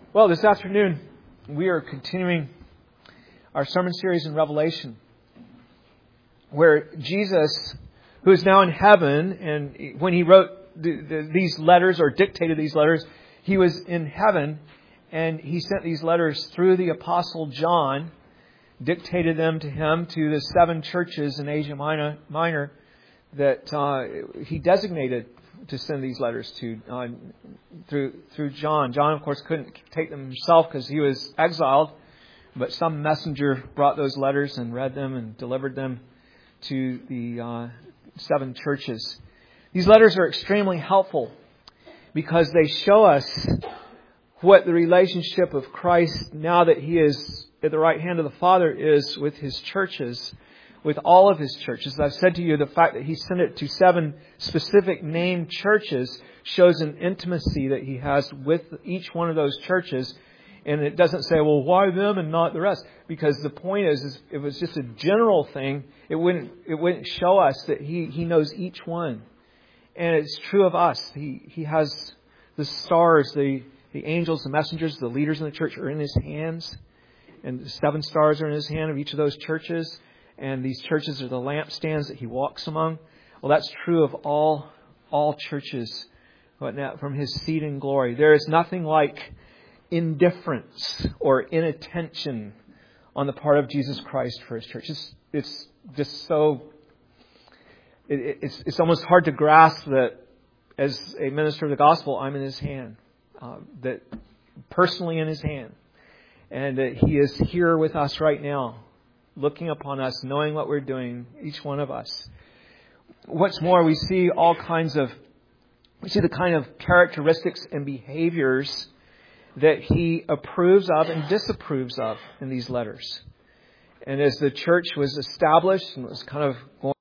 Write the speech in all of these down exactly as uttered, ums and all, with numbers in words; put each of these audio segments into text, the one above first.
Well, this afternoon we are continuing our sermon series in Revelation, where Jesus, who is now in heaven, and when he wrote the, the, these letters or dictated these letters, he was in heaven, and he sent these letters through the Apostle John, dictated them to him to the seven churches in Asia Minor, Minor that uh, he designated to send these letters to uh, through through John. John, of course, couldn't take them himself because he was exiled, but some messenger brought those letters and read them and delivered them to the uh, seven churches. These letters are extremely helpful because they show us what the relationship of Christ, now that He is at the right hand of the Father, is with His churches, with all of His churches. As I've said to you, the fact that He sent it to seven specific named churches shows an intimacy that He has with each one of those churches. And it doesn't say, well, why them and not the rest? Because the point is, is if it was just a general thing, it wouldn't it wouldn't show us that He, he knows each one. And it's true of us. He He has the stars, the, the angels, the messengers, the leaders in the church are in His hands. And the seven stars are in His hand of each of those churches. And these churches are the lampstands that He walks among. Well, that's true of all all churches but now, from His seat in glory. There is nothing like indifference or inattention on the part of Jesus Christ for His church. It's, it's just so... It, it's, it's almost hard to grasp that as a minister of the gospel, I'm in His hand. Uh, that personally in His hand. And that He is here with us right now, looking upon us, knowing what we're doing, each one of us. What's more, we see all kinds of, we see the kind of characteristics and behaviors that He approves of and disapproves of in these letters. And as the church was established and was kind of going,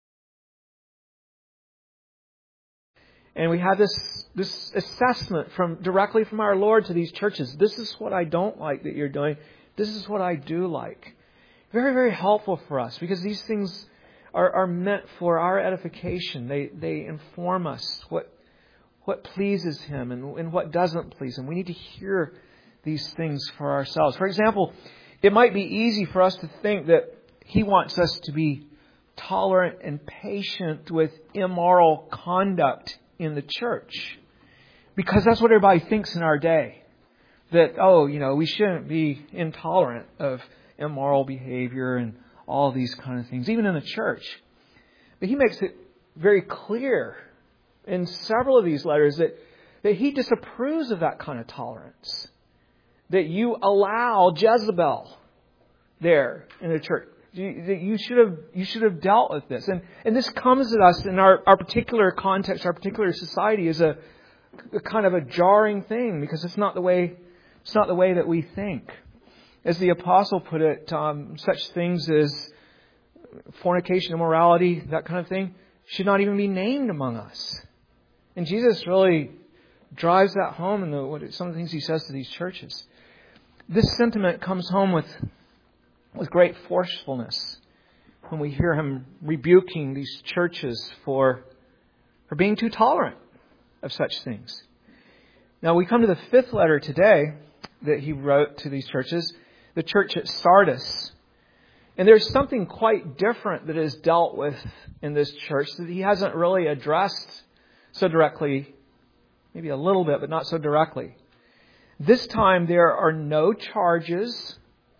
and we have this this assessment from directly from our Lord to these churches. This is what I don't like that you're doing. This is what I do like. Very, very helpful for us because these things are, are meant for our edification. They they inform us what what pleases Him and, and what doesn't please Him. We need to hear these things for ourselves. For example, it might be easy for us to think that He wants us to be tolerant and patient with immoral conduct in the church, because that's what everybody thinks in our day. That, oh, you know, we shouldn't be intolerant of immoral behavior and all these kind of things, even in the church. But He makes it very clear in several of these letters that, that He disapproves of that kind of tolerance. That you allow Jezebel there in the church. You, you should have you should have dealt with this. And and this comes at us in our, our particular context, our particular society, as a, a kind of a jarring thing, because it's not the way it's not the way that we think. As the apostle put it, um, such things as fornication, immorality, that kind of thing, should not even be named among us. And Jesus really drives that home in the, what, some of the things He says to these churches. This sentiment comes home with with great forcefulness when we hear Him rebuking these churches for, for being too tolerant of such things. Now we come to the fifth letter today that He wrote to these churches, the church at Sardis. And there's something quite different that is dealt with in this church that He hasn't really addressed so directly, maybe a little bit, but not so directly. This time there are no charges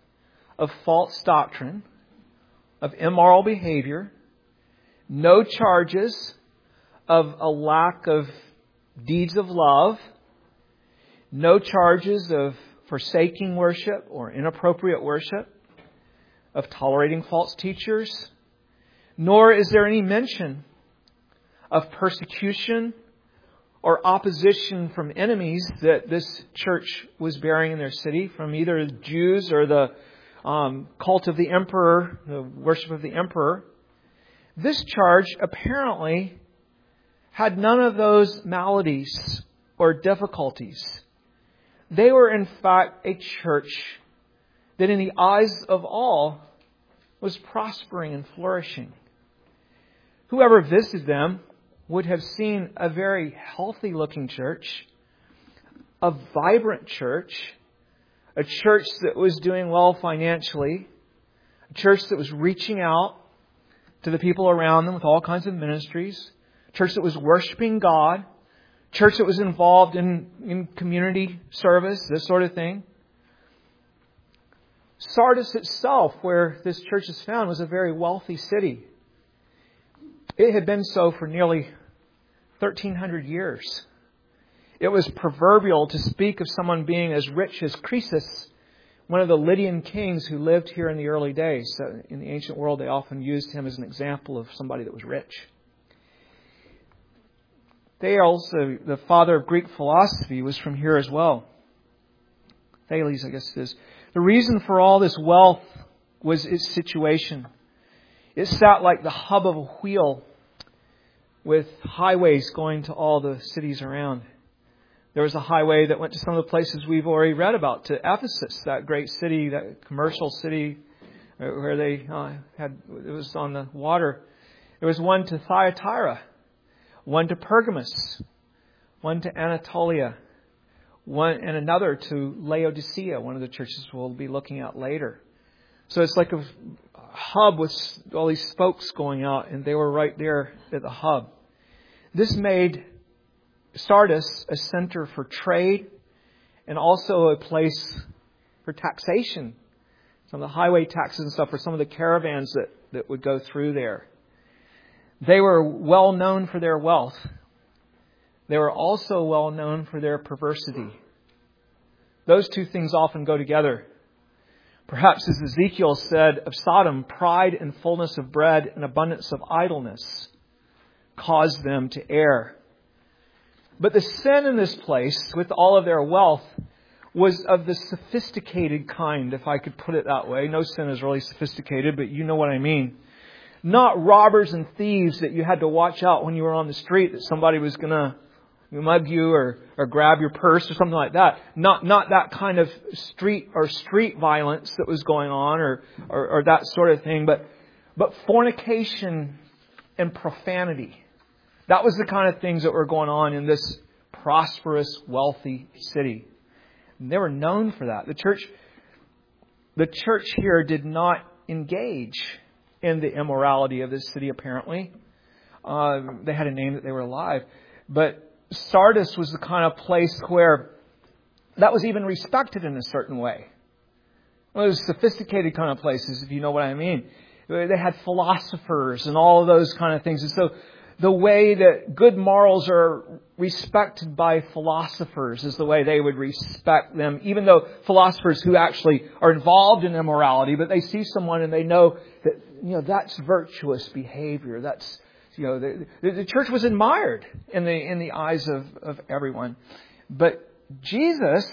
of false doctrine, of immoral behavior, no charges of a lack of deeds of love, no charges of forsaking worship or inappropriate worship, of tolerating false teachers, nor is there any mention of persecution or opposition from enemies that this church was bearing in their city, from either the Jews or the um, cult of the emperor, the worship of the emperor. This charge apparently had none of those maladies or difficulties. They were in fact a church that in the eyes of all was prospering and flourishing. Whoever visited them would have seen a very healthy looking church, a vibrant church, a church that was doing well financially, a church that was reaching out to the people around them with all kinds of ministries, a church that was worshiping God, a church that was involved in, in community service, this sort of thing. Sardis itself, where this church is found, was a very wealthy city. It had been so for nearly thirteen hundred years. It was proverbial to speak of someone being as rich as Croesus, one of the Lydian kings who lived here in the early days. So in the ancient world, they often used him as an example of somebody that was rich. Thales, the father of Greek philosophy, was from here as well. Thales, I guess it is. The reason for all this wealth was its situation. It sat like the hub of a wheel with highways going to all the cities around. There was a highway that went to some of the places we've already read about, to Ephesus, that great city, that commercial city where they uh, had, it was on the water. There was one to Thyatira, one to Pergamus, one to Anatolia, one and another to Laodicea, one of the churches we'll be looking at later. So it's like a hub with all these spokes going out, and they were right there at the hub. This made Sardis a center for trade and also a place for taxation. Some of the highway taxes and stuff for some of the caravans that, that would go through there. They were well known for their wealth. They were also well known for their perversity. Those two things often go together. Perhaps as Ezekiel said of Sodom, pride and fullness of bread and abundance of idleness caused them to err. But the sin in this place, with all of their wealth, was of the sophisticated kind, if I could put it that way. No sin is really sophisticated, but you know what I mean. Not robbers and thieves that you had to watch out when you were on the street, that somebody was going to mug you or, or grab your purse or something like that. Not not that kind of street or street violence that was going on or, or, or that sort of thing, but but fornication and profanity. That was the kind of things that were going on in this prosperous, wealthy city. And they were known for that. The church, the church here did not engage in the immorality of this city, apparently. Uh, they had a name that they were alive. But Sardis was the kind of place where that was even respected in a certain way. Well, it was sophisticated kind of places, if you know what I mean. They had philosophers and all of those kind of things. And so the way that good morals are respected by philosophers is the way they would respect them, even though philosophers who actually are involved in immorality, but they see someone and they know that, you know, that's virtuous behavior. That's, you know, the, the church was admired in the in the eyes of, of everyone. But Jesus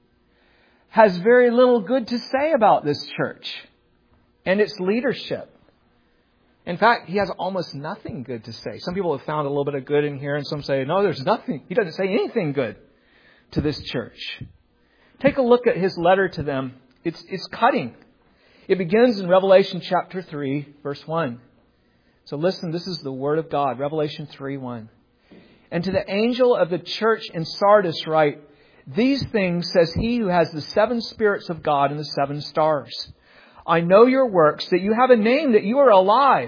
has very little good to say about this church and its leadership. In fact, he has almost nothing good to say. Some people have found a little bit of good in here, and some say, no, there's nothing. He doesn't say anything good to this church. Take a look at his letter to them. It's, it's cutting. It begins in Revelation chapter three, verse one. So listen, this is the word of God, Revelation three, one. And to the angel of the church in Sardis write, these things says he who has the seven spirits of God and the seven stars. I know your works, that you have a name, that you are alive,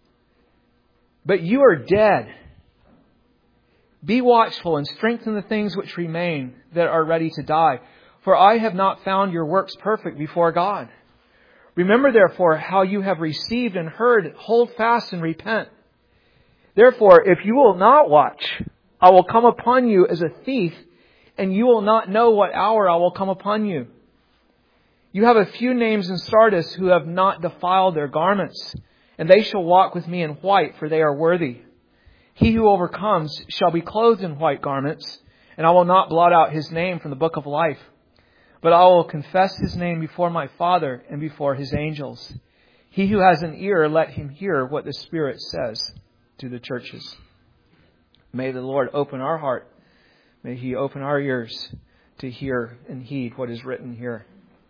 but you are dead. Be watchful and strengthen the things which remain that are ready to die. For I have not found your works perfect before God. Remember, therefore, how you have received and heard, hold fast and repent. Therefore, if you will not watch, I will come upon you as a thief, and you will not know what hour I will come upon you. You have a few names in Sardis who have not defiled their garments, and they shall walk with me in white, for they are worthy. He who overcomes shall be clothed in white garments, and I will not blot out his name from the book of life. But I will confess his name before my Father and before his angels. He who has an ear, let him hear what the Spirit says to the churches. May the Lord open our heart. May He open our ears to hear and heed what is written here.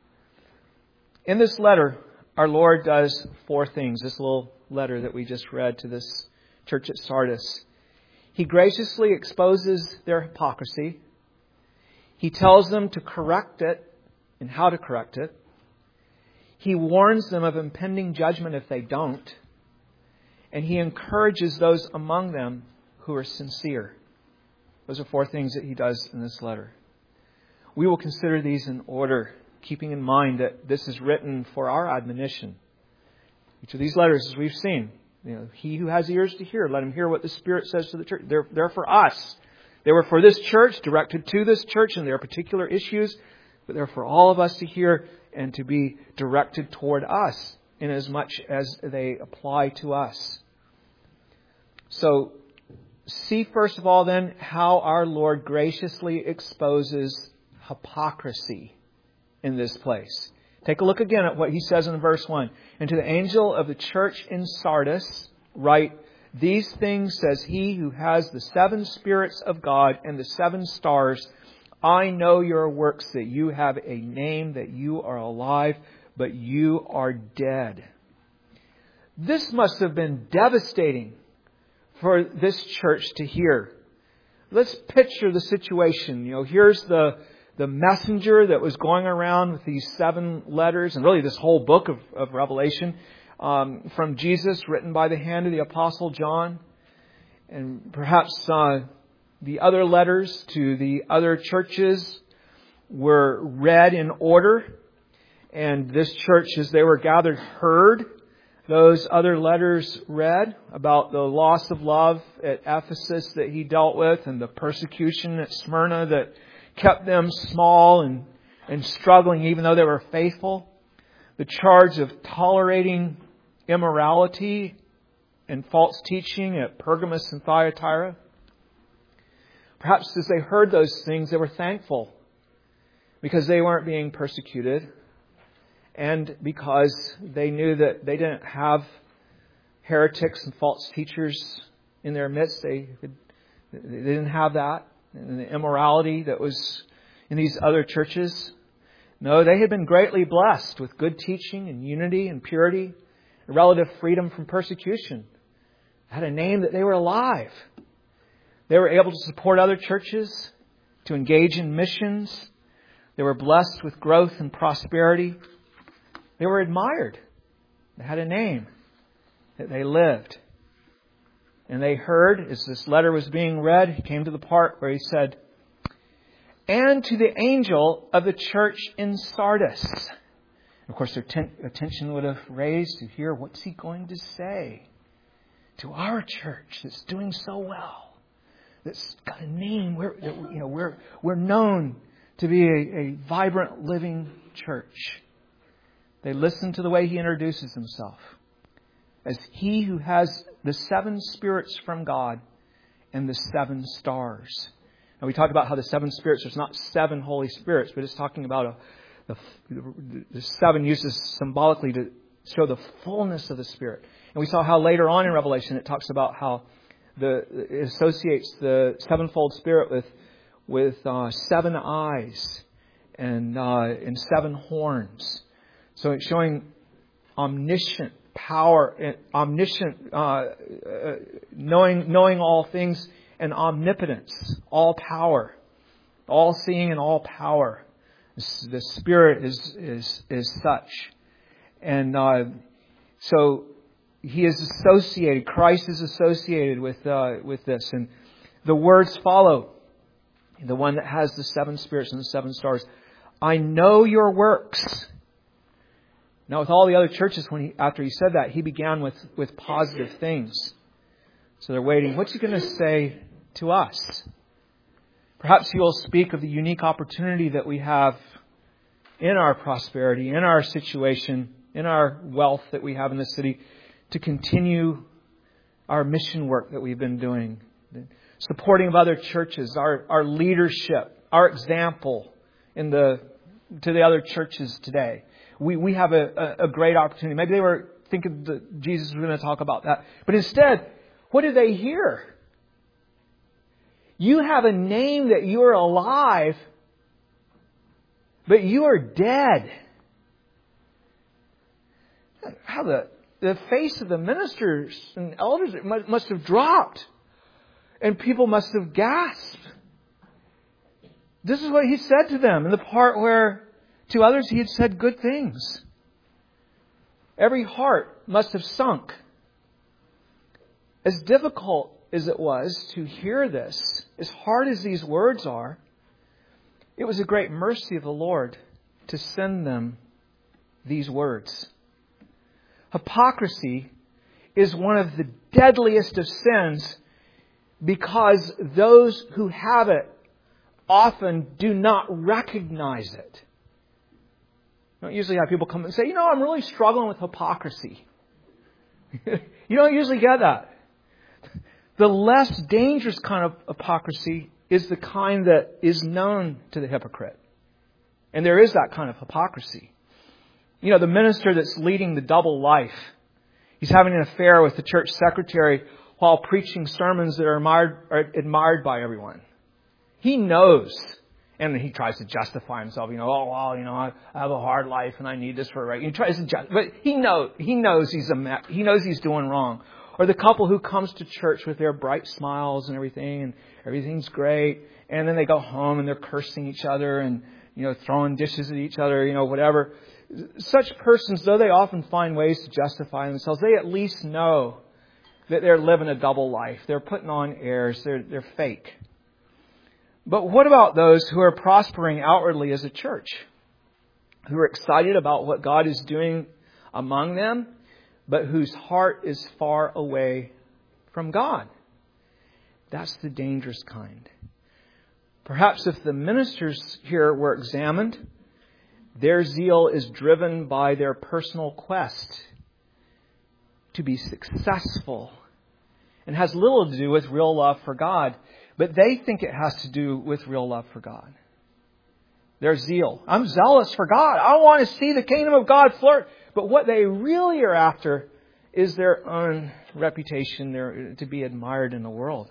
In this letter, our Lord does four things. This little letter that we just read to this church at Sardis. He graciously exposes their hypocrisy. He tells them to correct it and how to correct it. He warns them of impending judgment if they don't. And he encourages those among them who are sincere. Those are four things that he does in this letter. We will consider these in order, keeping in mind that this is written for our admonition. Each of these letters, as we've seen, you know, he who has ears to hear, let him hear what the Spirit says to the church. They're, they're for us. They were for this church, directed to this church and their particular issues, but they're for all of us to hear and to be directed toward us in as much as they apply to us. So, see first of all then how our Lord graciously exposes hypocrisy in this place. Take a look again at what he says in verse one. And to the angel of the church in Sardis, write, these things says he who has the seven spirits of God and the seven stars. I know your works, that you have a name, that you are alive, but you are dead. This must have been devastating for this church to hear. Let's picture the situation. You know, here's the the messenger that was going around with these seven letters, and really this whole book of, of Revelation, um, from Jesus, written by the hand of the Apostle John. And perhaps uh, the other letters to the other churches were read in order. And this church, as they were gathered, heard those other letters read about the loss of love at Ephesus that he dealt with, and the persecution at Smyrna that kept them small and, and struggling even though they were faithful. The charge of tolerating immorality and false teaching at Pergamos and Thyatira. Perhaps as they heard those things, they were thankful because they weren't being persecuted, and because they knew that they didn't have heretics and false teachers in their midst. They, they didn't have that. And the immorality that was in these other churches. No, they had been greatly blessed with good teaching and unity and purity and relative freedom from persecution. Had a name that they were alive. They were able to support other churches, to engage in missions. They were blessed with growth and prosperity. They were admired. They had a name that they lived. And they heard, as this letter was being read, he came to the part where he said, and to the angel of the church in Sardis. Of course, their ten- attention would have raised to hear, what's he going to say to our church that's doing so well, that's got a name. We're, you know, we're, we're known to be a, a vibrant, living church. They listened to the way he introduces himself as he who has the seven spirits from God and the seven stars. And we talked about how the seven spirits, there's not seven Holy Spirits, but it's talking about a, the, the seven uses symbolically to show the fullness of the Spirit. And we saw how later on in Revelation it talks about how the it associates the sevenfold Spirit with with uh, seven eyes and uh, and seven horns. So it's showing omniscient power, omniscient, uh, uh, knowing knowing all things, and omnipotence, all power, all seeing and all power. The Spirit is is is such, and uh, so He is associated. Christ is associated with uh, with this, and the words follow. The one that has the seven spirits and the seven stars. I know your works. Now, with all the other churches, when he, after he said that, he began with, with positive things. So they're waiting. What's he going to say to us? Perhaps he will speak of the unique opportunity that we have in our prosperity, in our situation, in our wealth that we have in the city, to continue our mission work that we've been doing. Supporting of other churches, our, our leadership, our example in the to the other churches today. We we have a, a, a great opportunity. Maybe they were thinking that Jesus was going to talk about that. But instead, what did they hear? You have a name that you are alive, but you are dead. How the, the face of the ministers and elders must, must have dropped. And people must have gasped. This is what he said to them in the part where To others he had said good things. Every heart must have sunk. As difficult as it was to hear this, as hard as these words are, it was a great mercy of the Lord to send them these words. Hypocrisy is one of the deadliest of sins because those who have it often do not recognize it. You don't usually have people come and say, you know, I'm really struggling with hypocrisy. You don't usually get that. The less dangerous kind of hypocrisy is the kind that is known to the hypocrite. And there is that kind of hypocrisy. You know, the minister that's leading the double life, he's having an affair with the church secretary while preaching sermons that are admired, are admired by everyone. He knows, and he tries to justify himself. You know, oh well, you know, I have a hard life and I need this for a right. He tries to justify, but he knows he knows he's a he knows he's doing wrong. Or the couple who comes to church with their bright smiles and everything, and everything's great, and then they go home and they're cursing each other and, you know, throwing dishes at each other, you know, whatever. Such persons, though they often find ways to justify themselves, they at least know that they're living a double life. They're putting on airs. They're, they're fake. But what about those who are prospering outwardly as a church? Who are excited about what God is doing among them, but whose heart is far away from God? That's the dangerous kind. Perhaps if the ministers here were examined, their zeal is driven by their personal quest to be successful and has little to do with real love for God, but they think it has to do with real love for God. Their zeal. I'm zealous for God. I want to see the kingdom of God flourish. But what they really are after is their own reputation, their, to be admired in the world.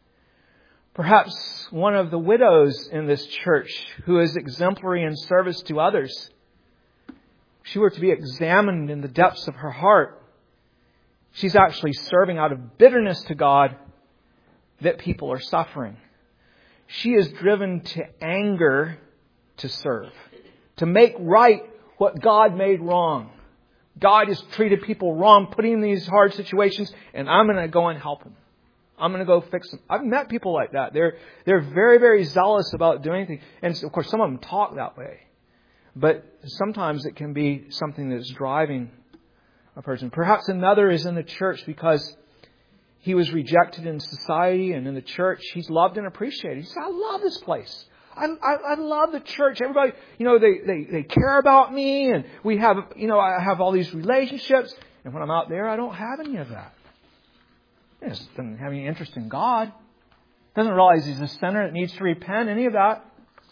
Perhaps one of the widows in this church who is exemplary in service to others, if she were to be examined in the depths of her heart, she's actually serving out of bitterness to God that people are suffering. She is driven to anger to serve, to make right what God made wrong. God has treated people wrong, putting in these hard situations, and I'm going to go and help them. I'm going to go fix them. I've met people like that. They're they're very, very zealous about doing things. And of course, some of them talk that way. But sometimes it can be something that's driving a person. Perhaps another is in the church because he was rejected in society and in the church. He's loved and appreciated. He said, I love this place. I, I, I love the church. Everybody, you know, they, they, they care about me, and we have, you know, I have all these relationships. And when I'm out there, I don't have any of that. He doesn't have any interest in God. Doesn't realize he's a sinner that needs to repent, any of that.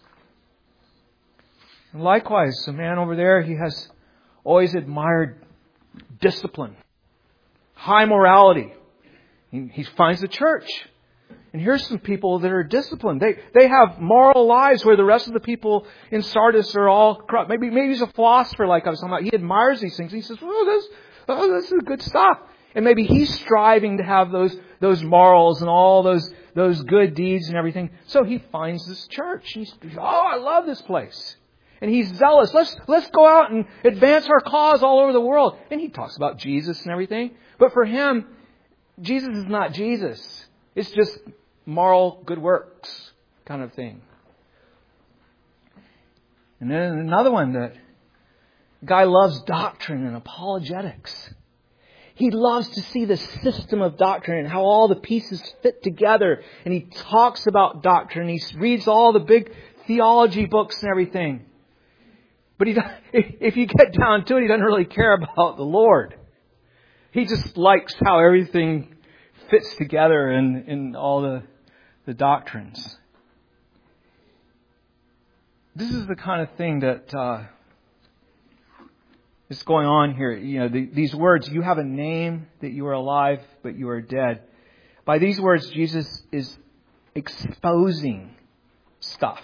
And likewise, the man over there, he has always admired discipline, high morality. He, he finds the church. And here's some people that are disciplined. They they have moral lives where the rest of the people in Sardis are all corrupt. Maybe maybe he's a philosopher like I was talking about. He admires these things. He says, "Oh, this, oh, this is good stuff." And maybe he's striving to have those those morals and all those those good deeds and everything. So he finds this church. He's, oh, I love this place. And he's zealous. Let's let's go out and advance our cause all over the world. And he talks about Jesus and everything. But for him, Jesus is not Jesus. It's just moral good works kind of thing. And then another one, that guy loves doctrine and apologetics. He loves to see the system of doctrine and how all the pieces fit together. And he talks about doctrine. He reads all the big theology books and everything. But he, if you get down to it, he doesn't really care about the Lord. He just likes how everything fits together in, in all the, the doctrines. This is the kind of thing that uh, is going on here. You know, the, these words, you have a name that you are alive, but you are dead. By these words, Jesus is exposing stuff.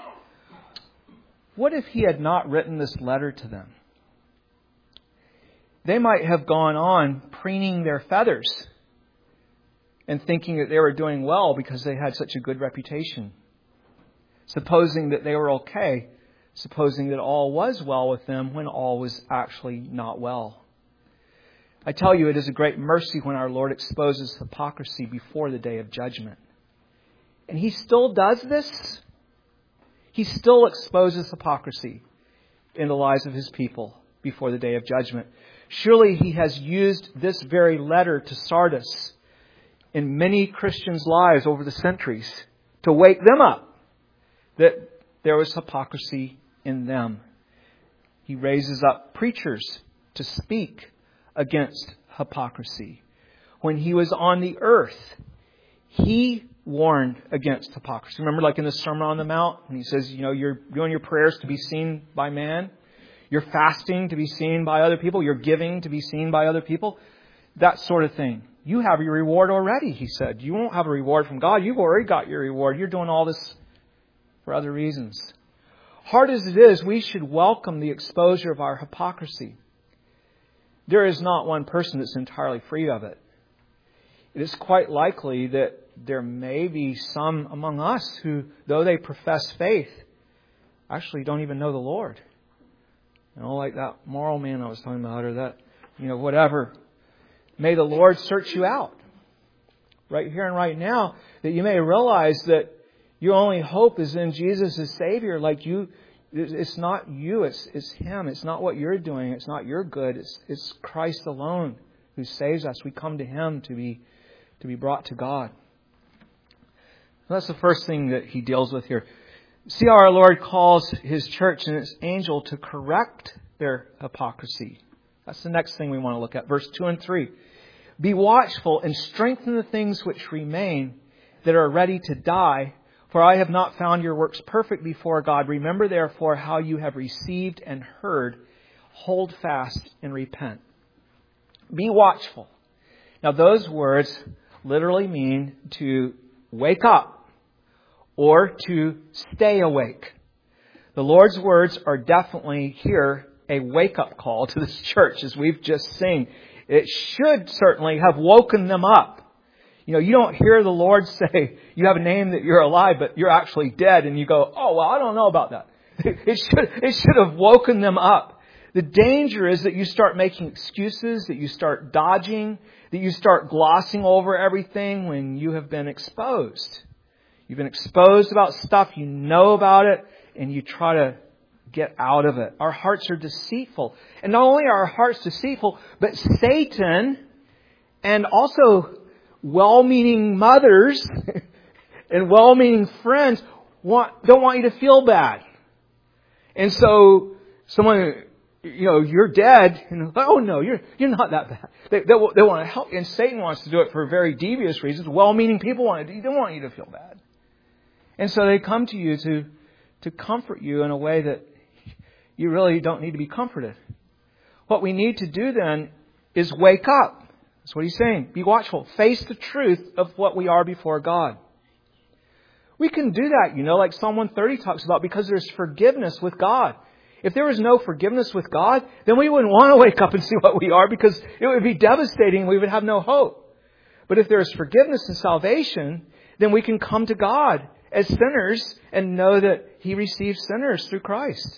What if he had not written this letter to them? They might have gone on preening their feathers and thinking that they were doing well because they had such a good reputation. Supposing that they were okay supposing that all was well with them when all was actually not well. I tell you, it is a great mercy when our Lord exposes hypocrisy before the day of judgment. And He still does this. He still exposes hypocrisy in the lives of His people before the day of judgment. Surely He has used this very letter to Sardis in many Christians' lives over the centuries to wake them up that there was hypocrisy in them. He raises up preachers to speak against hypocrisy. When He was on the earth, He warned against hypocrisy. Remember, like in the Sermon on the Mount, when He says, you know, you're doing your prayers to be seen by man. You're fasting to be seen by other people. You're giving to be seen by other people. That sort of thing. You have your reward already, He said. You won't have a reward from God. You've already got your reward. You're doing all this for other reasons. Hard as it is, we should welcome the exposure of our hypocrisy. There is not one person that's entirely free of it. It is quite likely that there may be some among us who, though they profess faith, actually don't even know the Lord. You know, like that moral man I was talking about, or that, you know, whatever. May the Lord search you out right here and right now, that you may realize that your only hope is in Jesus as Savior. Like you, it's not you, it's it's Him. It's not what you're doing. It's not your good. It's it's Christ alone who saves us. We come to Him to be to be brought to God. That's the first thing that He deals with here. See how our Lord calls His church and its angel to correct their hypocrisy. That's the next thing we want to look at. Verse two and three. Be watchful and strengthen the things which remain that are ready to die, for I have not found your works perfect before God. Remember therefore how you have received and heard. Hold fast and repent. Be watchful. Now those words literally mean to wake up or to stay awake. The Lord's words are definitely here a wake-up call to this church, as we've just seen. It should certainly have woken them up. You know, you don't hear the Lord say, you have a name that you're alive, but you're actually dead. And you go, oh, well, I don't know about that. It should, it should have woken them up. The danger is that you start making excuses, that you start dodging, that you start glossing over everything when you have been exposed. You've been exposed about stuff, you know about it, and you try to get out of it. Our hearts are deceitful. And not only are our hearts deceitful, but Satan and also well-meaning mothers and well-meaning friends want don't want you to feel bad. And so someone, you know, you're dead, and oh no, you're you're not that bad. They, they, they want to help, and Satan wants to do it for very devious reasons. Well-meaning people want to, they don't want you to feel bad. And so they come to you to to comfort you in a way that you really don't need to be comforted. What we need to do then is wake up. That's what he's saying. Be watchful. Face the truth of what we are before God. We can do that, you know, like Psalm one thirty talks about, because there's forgiveness with God. If there was no forgiveness with God, then we wouldn't want to wake up and see what we are, because it would be devastating. We would have no hope. But if there is forgiveness and salvation, then we can come to God as sinners and know that He receives sinners through Christ.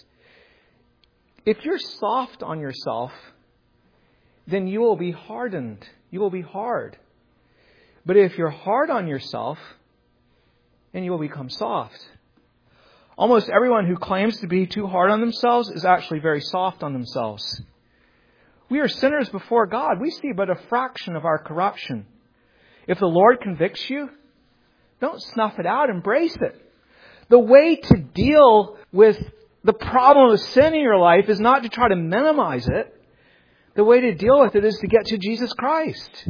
If you're soft on yourself, then you will be hardened. You will be hard. But if you're hard on yourself, then you will become soft. Almost everyone who claims to be too hard on themselves is actually very soft on themselves. We are sinners before God. We see but a fraction of our corruption. If the Lord convicts you, don't snuff it out. Embrace it. The way to deal with the problem of sin in your life is not to try to minimize it. The way to deal with it is to get to Jesus Christ.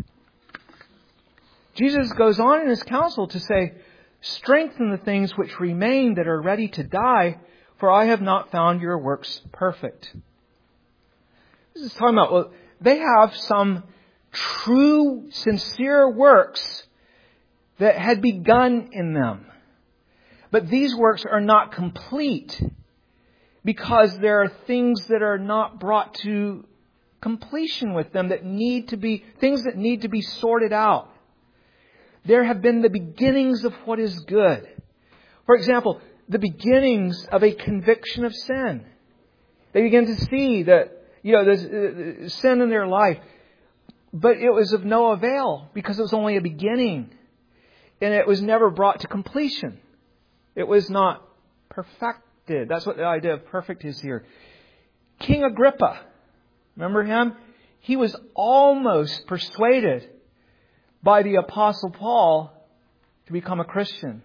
Jesus goes on in His counsel to say, strengthen the things which remain that are ready to die, for I have not found your works perfect. This is talking about, well, they have some true, sincere works that had begun in them. But these works are not complete because there are things that are not brought to completion with them, that need to be, things that need to be sorted out. There have been the beginnings of what is good. For example, the beginnings of a conviction of sin. They begin to see that, you know, there's uh, sin in their life. But it was of no avail because it was only a beginning. And it was never brought to completion. It was not perfected. That's what the idea of perfect is here. King Agrippa, remember him? He was almost persuaded by the Apostle Paul to become a Christian.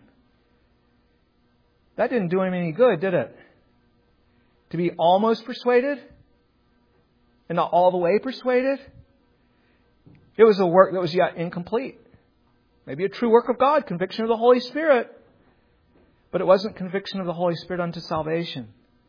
That didn't do him any good, did it? To be almost persuaded and not all the way persuaded. It was a work that was yet incomplete. Maybe a true work of God, conviction of the Holy Spirit. But it wasn't conviction of the Holy Spirit unto salvation.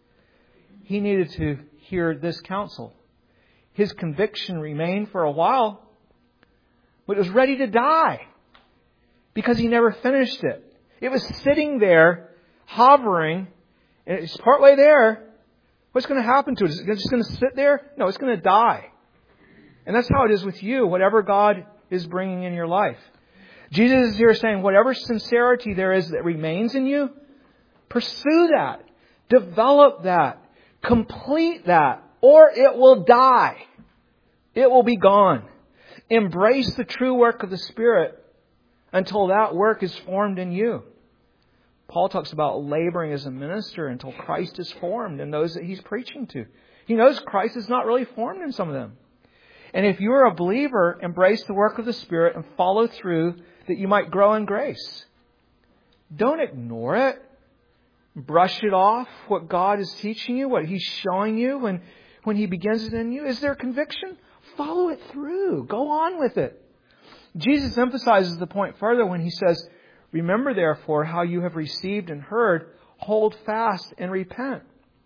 He needed to hear this counsel. His conviction remained for a while, but it was ready to die because he never finished it. It was sitting there, hovering, and it's partway there. What's going to happen to it? Is it just going to sit there? No, it's going to die. And that's how it is with you, whatever God is bringing in your life. Jesus is here saying, whatever sincerity there is that remains in you, pursue that, develop that, complete that, or it will die. It will be gone. Embrace the true work of the Spirit until that work is formed in you. Paul talks about laboring as a minister until Christ is formed in those that he's preaching to. He knows Christ is not really formed in some of them. And if you're a believer, embrace the work of the Spirit and follow through that you might grow in grace. Don't ignore it. Brush it off, what God is teaching you, what He's showing you when, when He begins it in you. Is there conviction? Follow it through. Go on with it. Jesus emphasizes the point further when He says, remember therefore how you have received and heard, hold fast and repent.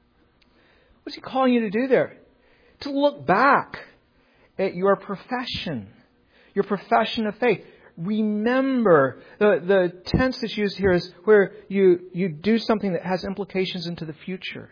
What's He calling you to do there? To look back at your profession, your profession of faith. Remember, the, the tense that's used here is where you, you do something that has implications into the future.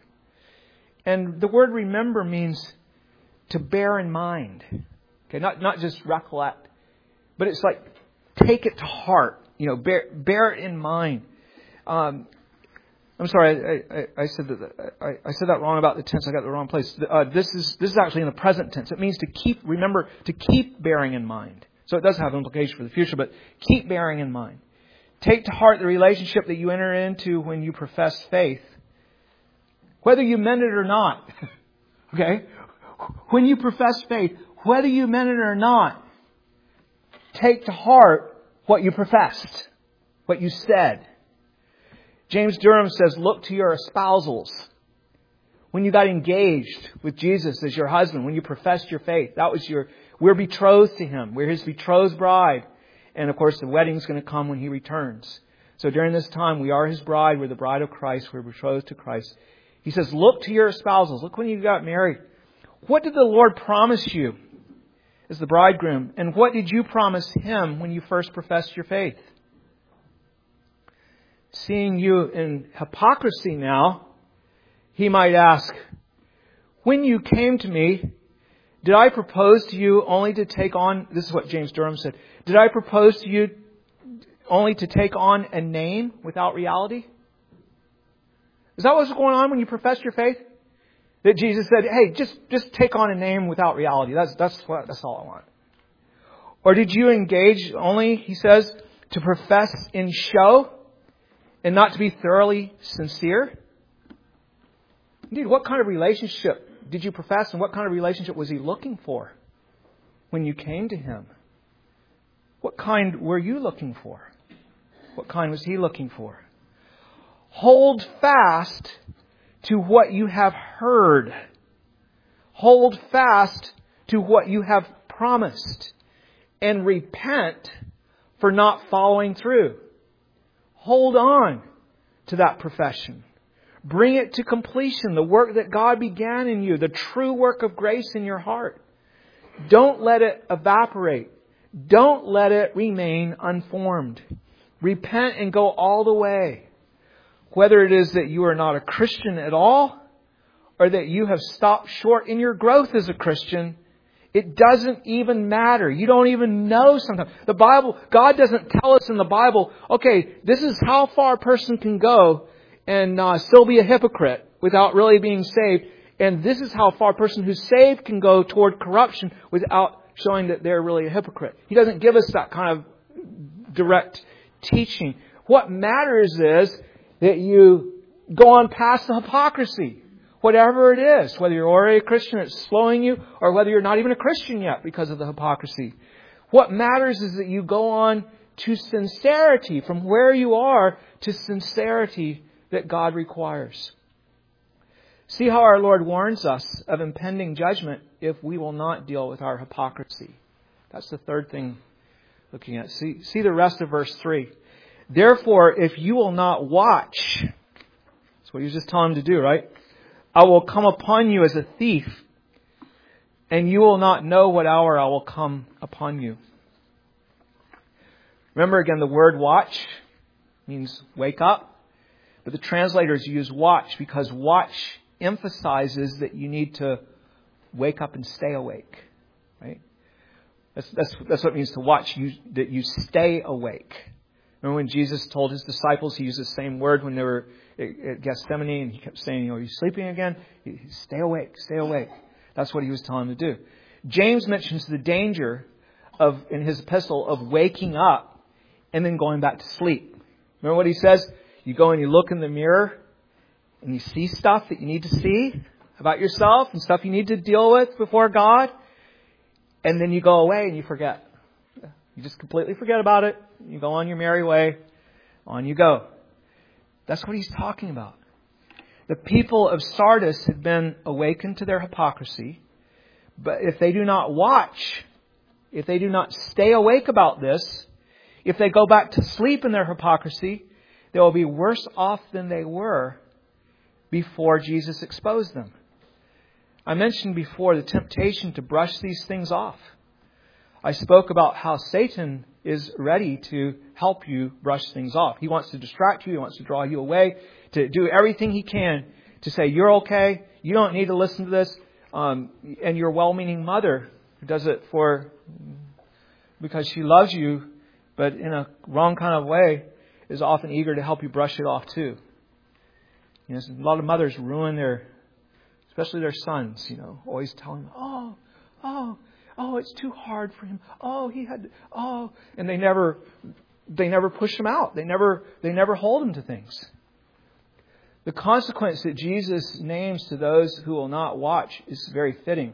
And the word remember means to bear in mind. Okay, not, not just recollect, but it's like take it to heart. You know, bear, bear it in mind. Um, I'm sorry, I, I, I said that I, I said that wrong about the tense. I got the wrong place. Uh, this is this is actually in the present tense. It means to keep, remember, to keep bearing in mind. So it does have implications for the future, but keep bearing in mind. Take to heart the relationship that you enter into when you profess faith, whether you meant it or not. Okay, when you profess faith, whether you meant it or not, take to heart what you professed, what you said. James Durham says, look to your espousals. When you got engaged with Jesus as your husband, when you professed your faith, that was your, we're betrothed to Him. We're His betrothed bride. And of course, the wedding's going to come when He returns. So during this time, we are His bride. We're the bride of Christ. We're betrothed to Christ. He says, look to your espousals. Look when you got married. What did the Lord promise you as the bridegroom? And what did you promise Him when you first professed your faith? Seeing you in hypocrisy now, He might ask, when you came to me, did I propose to you only to take on, this is what James Durham said, did I propose to you only to take on a name without reality? Is that what's going on when you profess your faith? That Jesus said, hey, just, just take on a name without reality. That's, that's what, that's all I want. Or did you engage only, he says, to profess in show and not to be thoroughly sincere? Indeed, what kind of relationship did you profess, and what kind of relationship was He looking for when you came to Him? What kind were you looking for? What kind was He looking for? Hold fast to what you have heard. Hold fast to what you have promised. And repent for not following through. Hold on to that profession. Bring it to completion, the work that God began in you, the true work of grace in your heart. Don't let it evaporate. Don't let it remain unformed. Repent and go all the way. Whether it is that you are not a Christian at all, or that you have stopped short in your growth as a Christian, it doesn't even matter. You don't even know sometimes. The Bible, God doesn't tell us in the Bible, okay, this is how far a person can go and uh, still be a hypocrite without really being saved. And this is how far a person who's saved can go toward corruption without showing that they're really a hypocrite. He doesn't give us that kind of direct teaching. What matters is that you go on past the hypocrisy. Whatever it is, whether you're already a Christian, it's slowing you, or whether you're not even a Christian yet because of the hypocrisy. What matters is that you go on to sincerity, from where you are to sincerity that God requires. See how our Lord warns us of impending judgment if we will not deal with our hypocrisy. That's the third thing looking at. See, see the rest of verse three. Therefore, if you will not watch, that's what he was just telling them to do, right? I will come upon you as a thief, and you will not know what hour I will come upon you. Remember again, the word watch means wake up. But the translators use watch because watch emphasizes that you need to wake up and stay awake. Right? That's, that's, that's what it means to watch, you, that you stay awake. Remember when Jesus told His disciples, He used the same word when they were at Gethsemane, and He kept saying, you know, are you sleeping again? Stay awake, stay awake. That's what He was telling them to do. James mentions the danger of, in his epistle, of waking up and then going back to sleep. Remember what he says? You go and you look in the mirror and you see stuff that you need to see about yourself and stuff you need to deal with before God. And then you go away and you forget. You just completely forget about it. You go on your merry way. On you go. That's what he's talking about. The people of Sardis had been awakened to their hypocrisy. But if they do not watch, if they do not stay awake about this, if they go back to sleep in their hypocrisy, they will be worse off than they were before Jesus exposed them. I mentioned before the temptation to brush these things off. I spoke about how Satan is ready to help you brush things off. He wants to distract you. He wants to draw you away, to do everything he can to say, you're okay. You don't need to listen to this. Um, and your well-meaning mother, who does it for because she loves you, but in a wrong kind of way, is often eager to help you brush it off too. You know, a lot of mothers ruin their, especially their sons, you know, always telling them, oh, oh, oh, it's too hard for him. Oh, he had, oh, and they never, they never push them out. They never, they never hold them to things. The consequence that Jesus names to those who will not watch is very fitting.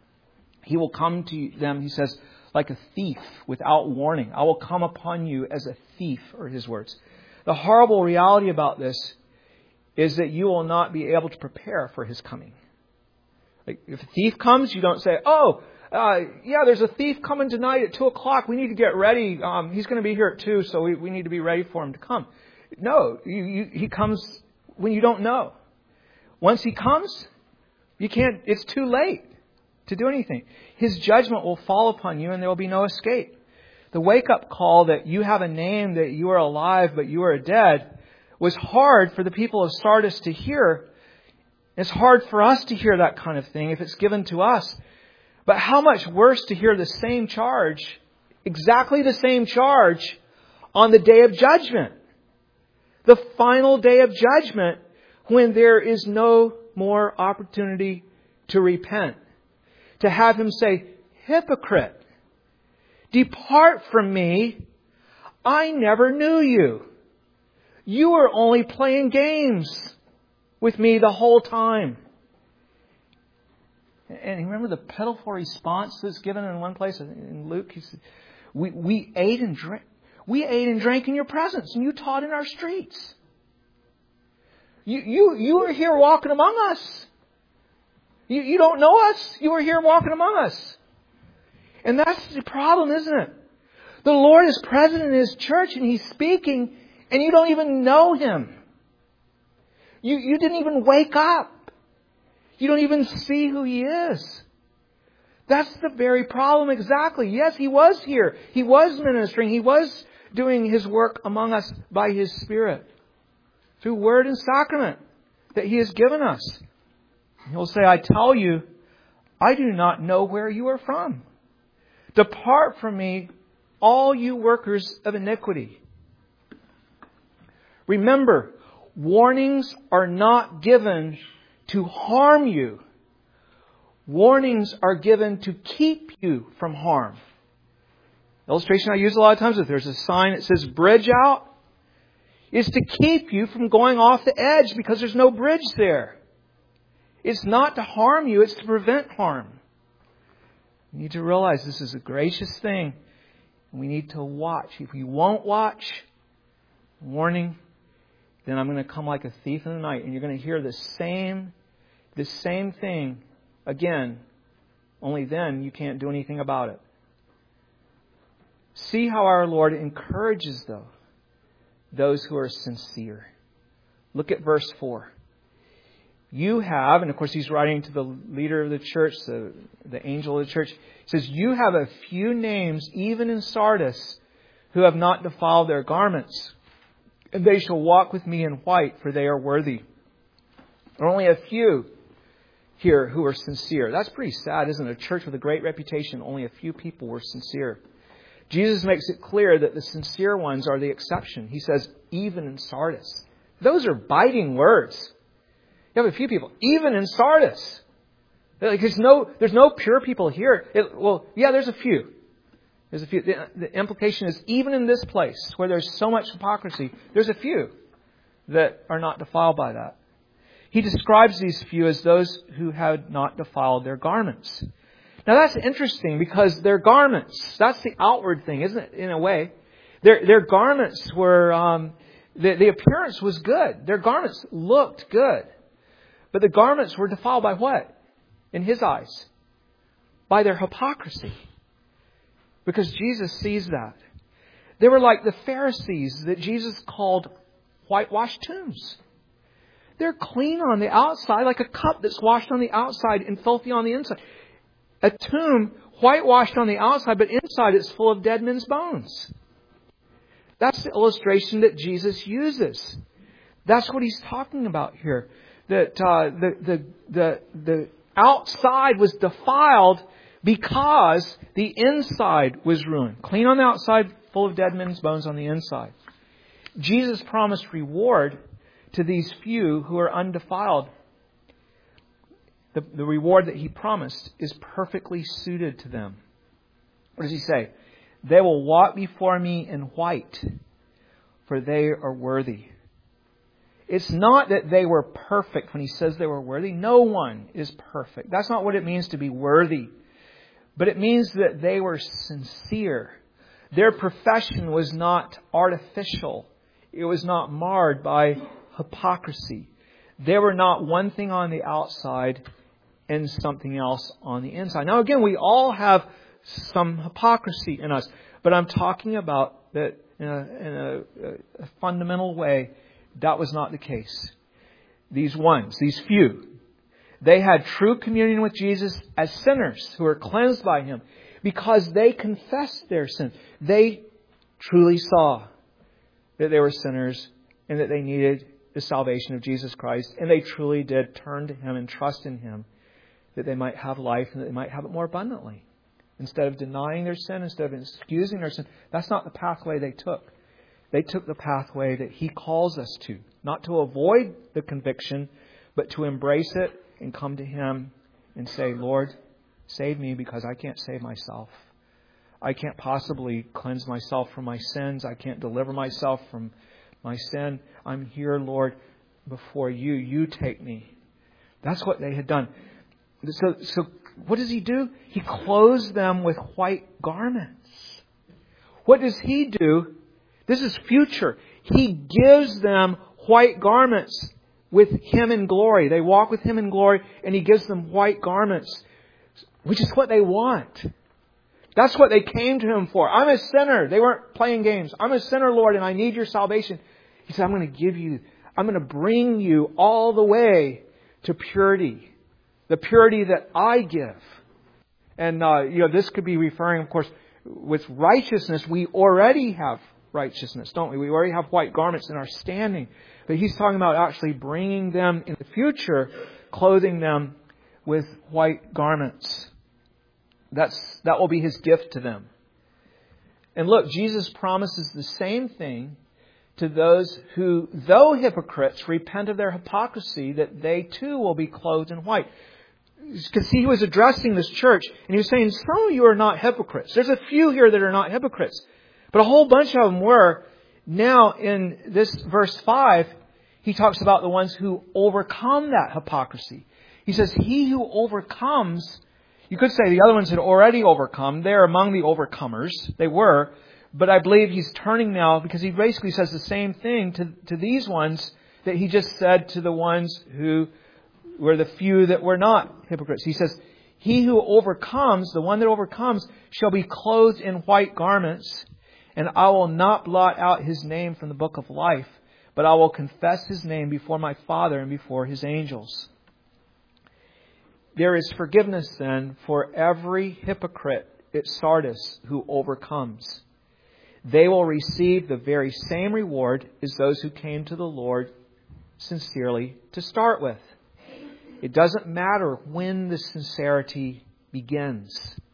He will come to them, he says, like a thief without warning. I will come upon you as a thief, are his words. The horrible reality about this is that you will not be able to prepare for his coming. Like if a thief comes, you don't say, oh, uh, yeah, there's a thief coming tonight at two o'clock. We need to get ready. Um, he's going to be here at two, so we, we need to be ready for him to come. No, you, you, he comes when you don't know. Once he comes, you can't, it's too late to do anything. His judgment will fall upon you and there will be no escape. The wake-up call that you have a name, that you are alive but you are dead, was hard for the people of Sardis to hear. It's hard for us to hear that kind of thing if it's given to us. But how much worse to hear the same charge, exactly the same charge, on the day of judgment. The final day of judgment, when there is no more opportunity to repent. To have him say, hypocrite, depart from me. I never knew you. You were only playing games with me the whole time. And remember the pitiful response that's given in one place in Luke. He said, we, we ate and drank. We ate and drank in your presence, and you taught in our streets. You, you, you were here walking among us. You, you don't know us. You were here walking among us. And that's the problem, isn't it? The Lord is present in His church and He's speaking and you don't even know Him. You, you didn't even wake up. You don't even see who He is. That's the very problem exactly. Yes, He was here. He was ministering. He was doing His work among us by His Spirit. Through word and sacrament that He has given us. He'll say, I tell you, I do not know where you are from. Depart from me, all you workers of iniquity. Remember, Warnings are not given to harm you. Warnings are given to keep you from harm. Illustration I use a lot of times, if there's a sign that says bridge out, is to keep you from going off the edge because there's no bridge there. It's not to harm you, it's to prevent harm. You need to realize this is a gracious thing. We need to watch. If we won't watch, warning, then I'm going to come like a thief in the night, and you're going to hear the same, the same thing again. Only then you can't do anything about it. See how our Lord encourages, though, those who are sincere. Look at verse four. You have, and of course he's writing to the leader of the church, the, the angel of the church. He says, you have a few names, even in Sardis, who have not defiled their garments. And they shall walk with me in white, for they are worthy. There are only a few here who are sincere. That's pretty sad, isn't it? A church with a great reputation, only a few people were sincere. Jesus makes it clear that the sincere ones are the exception. He says, even in Sardis. Those are biting words. You have a few people, even in Sardis. Like there's no, there's no pure people here. It, well, yeah, there's a few. There's a few. The, the implication is even in this place where there's so much hypocrisy, there's a few that are not defiled by that. He describes these few as those who had not defiled their garments. Now that's interesting because their garments, that's the outward thing, isn't it, in a way? Their, their garments were, um, the, the appearance was good. Their garments looked good. But the garments were defiled by what? In His eyes? By their hypocrisy. Because Jesus sees that. They were like the Pharisees that Jesus called whitewashed tombs. They're clean on the outside, like a cup that's washed on the outside and filthy on the inside. A tomb whitewashed on the outside, but inside it's full of dead men's bones. That's the illustration that Jesus uses. That's what He's talking about here. That uh, the, the the the outside was defiled because the inside was ruined. Clean on the outside, full of dead men's bones on the inside. Jesus promised reward to these few who are undefiled. The, the reward that He promised is perfectly suited to them. What does He say? They will walk before me in white, for they are worthy. It's not that they were perfect when He says they were worthy. No one is perfect. That's not what it means to be worthy. But it means that they were sincere. Their profession was not artificial. It was not marred by hypocrisy. They were not one thing on the outside and something else on the inside. Now again, we all have some hypocrisy in us. But I'm talking about that in a, in a, a fundamental way. That was not the case. These ones, these few, they had true communion with Jesus as sinners who were cleansed by Him because they confessed their sin. They truly saw that they were sinners and that they needed the salvation of Jesus Christ. And they truly did turn to Him and trust in Him that they might have life and that they might have it more abundantly. Instead of denying their sin, instead of excusing their sin, that's not the pathway they took. They took the pathway that He calls us to. Not to avoid the conviction, but to embrace it and come to Him and say, Lord, save me because I can't save myself. I can't possibly cleanse myself from my sins. I can't deliver myself from my sin. I'm here, Lord, before You. You take me. That's what they had done. So, so what does He do? He clothes them with white garments. What does He do? This is future. He gives them white garments with Him in glory. They walk with Him in glory, and He gives them white garments, which is what they want. That's what they came to Him for. I'm a sinner. They weren't playing games. I'm a sinner, Lord, and I need Your salvation. He said, I'm going to give you, I'm going to bring you all the way to purity. The purity that I give. And, uh, you know, this could be referring, of course, with righteousness. We already have righteousness, don't we? We already have white garments in our standing. But He's talking about actually bringing them in the future, clothing them with white garments. That's that will be His gift to them. And look, Jesus promises the same thing to those who, though hypocrites, repent of their hypocrisy, that they too will be clothed in white. Because he was addressing this church, and he was saying, some of you are not hypocrites. There's a few here that are not hypocrites. But a whole bunch of them were. Now, in this verse five, he talks about the ones who overcome that hypocrisy. He says, he who overcomes, you could say the other ones had already overcome. They're among the overcomers. They were. But I believe he's turning now, because he basically says the same thing to, to these ones that he just said to the ones who were the few that were not hypocrites. He says, he who overcomes, the one that overcomes, shall be clothed in white garments, and I will not blot out his name from the book of life, but I will confess his name before my Father and before his angels. There is forgiveness then for every hypocrite at Sardis who overcomes. They will receive the very same reward as those who came to the Lord sincerely to start with. It doesn't matter when the sincerity begins,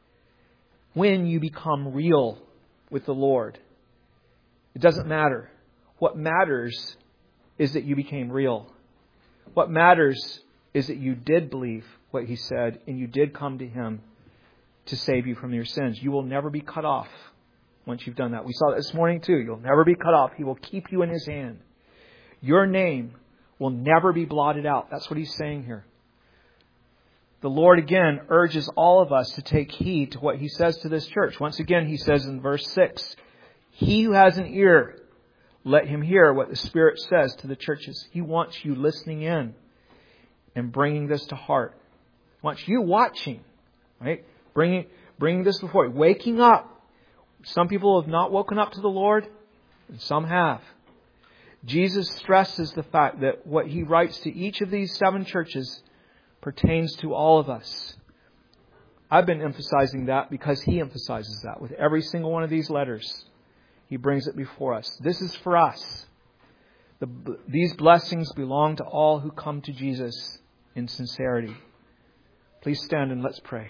when you become real with the Lord. It doesn't matter. What matters is that you became real. What matters is that you did believe what He said and you did come to Him to save you from your sins. You will never be cut off once you've done that. We saw that this morning too. You'll never be cut off. He will keep you in His hand. Your name will never be blotted out. That's what He's saying here. The Lord again urges all of us to take heed to what He says to this church. Once again, He says in verse six, he who has an ear, let him hear what the Spirit says to the churches. He wants you listening in and bringing this to heart. He wants you watching, right? Bringing, bringing this before you. Waking up. Some people have not woken up to the Lord, and some have. Jesus stresses the fact that what He writes to each of these seven churches pertains to all of us. I've been emphasizing that because He emphasizes that with every single one of these letters. He brings it before us. This is for us. The, these blessings belong to all who come to Jesus in sincerity. Please stand and let's pray.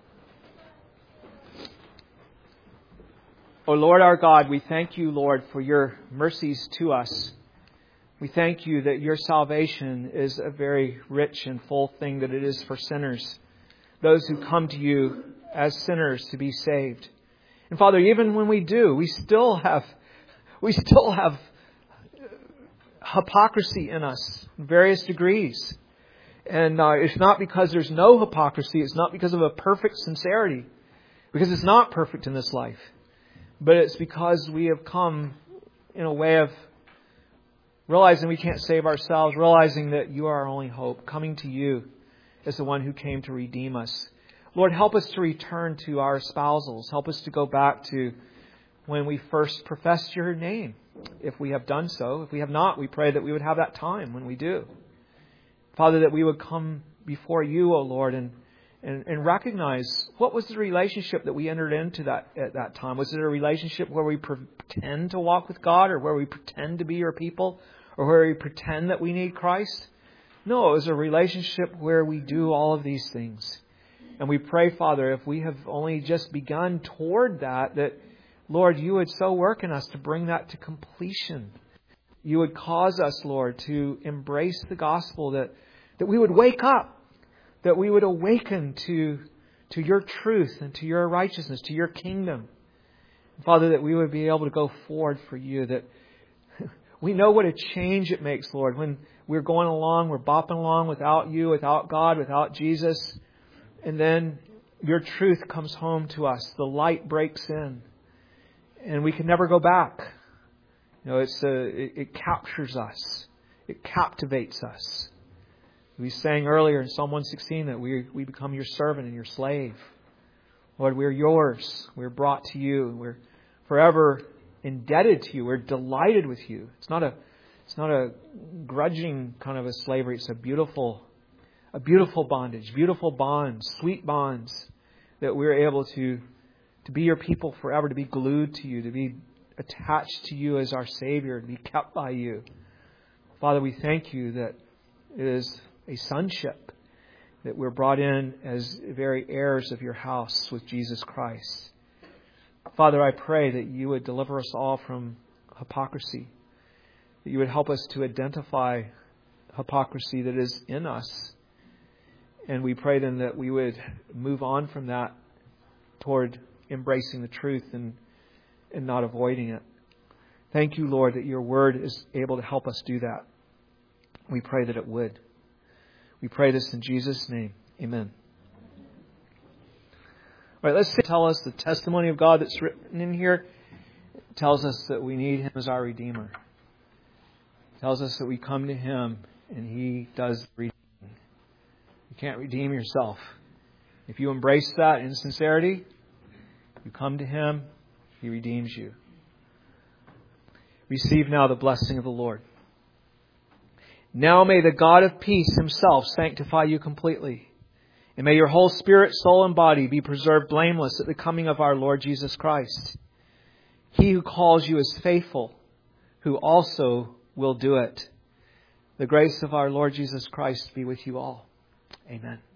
O Lord our God, we thank You, Lord, for Your mercies to us. We thank You that Your salvation is a very rich and full thing, that it is for sinners, those who come to You as sinners to be saved. And Father, even when we do, we still have, we still have hypocrisy in us in various degrees. And uh, it's not because there's no hypocrisy. It's not because of a perfect sincerity, because it's not perfect in this life. But it's because we have come in a way of realizing we can't save ourselves, realizing that You are our only hope, coming to You as the one who came to redeem us. Lord, help us to return to our espousals. Help us to go back to when we first professed Your name, if we have done so. If we have not, we pray that we would have that time when we do. Father, that we would come before You, O Lord, and, and, and recognize what was the relationship that we entered into that at that time. Was it a relationship where we pretend to walk with God, or where we pretend to be Your people, or where we pretend that we need Christ? No, it was a relationship where we do all of these things. And we pray, Father, if we have only just begun toward that, that, Lord, You would so work in us to bring that to completion. You would cause us, Lord, to embrace the gospel, that, that we would wake up, that we would awaken to, to Your truth and to Your righteousness, to Your kingdom. Father, that we would be able to go forward for You, that we know what a change it makes, Lord, when we're going along, we're bopping along without You, without God, without Jesus. And then Your truth comes home to us. The light breaks in. And we can never go back. You know, it's a, it, it captures us. It captivates us. We sang earlier in Psalm one sixteen that we we become Your servant and Your slave. Lord, we're Yours. We're brought to You. We're forever indebted to You. We're delighted with You. It's not a it's not a grudging kind of a slavery. It's a beautiful A beautiful bondage, beautiful bonds, sweet bonds, that we're able to, to be Your people forever, to be glued to You, to be attached to You as our Savior, to be kept by You. Father, we thank You that it is a sonship, that we're brought in as very heirs of Your house with Jesus Christ. Father, I pray that You would deliver us all from hypocrisy. that you would help us to identify hypocrisy that is in us. And we pray then that we would move on from that toward embracing the truth and, and not avoiding it. Thank you, Lord, that your word is able to help us do that. We pray that it would. We pray this in Jesus' name. Amen. All right, let's tell us the testimony of God that's written in here. It tells us that we need Him as our Redeemer. It tells us that we come to Him and He does redeem. You can't redeem yourself. If you embrace that in sincerity, you come to Him, He redeems you. Receive now the blessing of the Lord. Now may the God of peace Himself sanctify you completely. And may your whole spirit, soul, and body be preserved blameless at the coming of our Lord Jesus Christ. He who calls you is faithful, who also will do it. The grace of our Lord Jesus Christ be with you all. Amen.